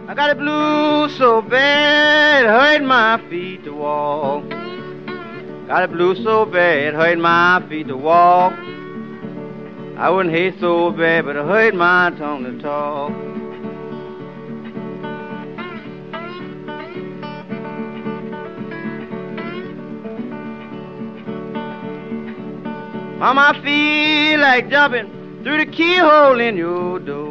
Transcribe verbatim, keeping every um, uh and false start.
I got a blues so bad, it hurt my feet to walk. Got a blues so bad, it hurt my feet to walk. I wouldn't hate so bad, but it hurt my tongue to talk. Mama, I feel like jumping through the keyhole in your door.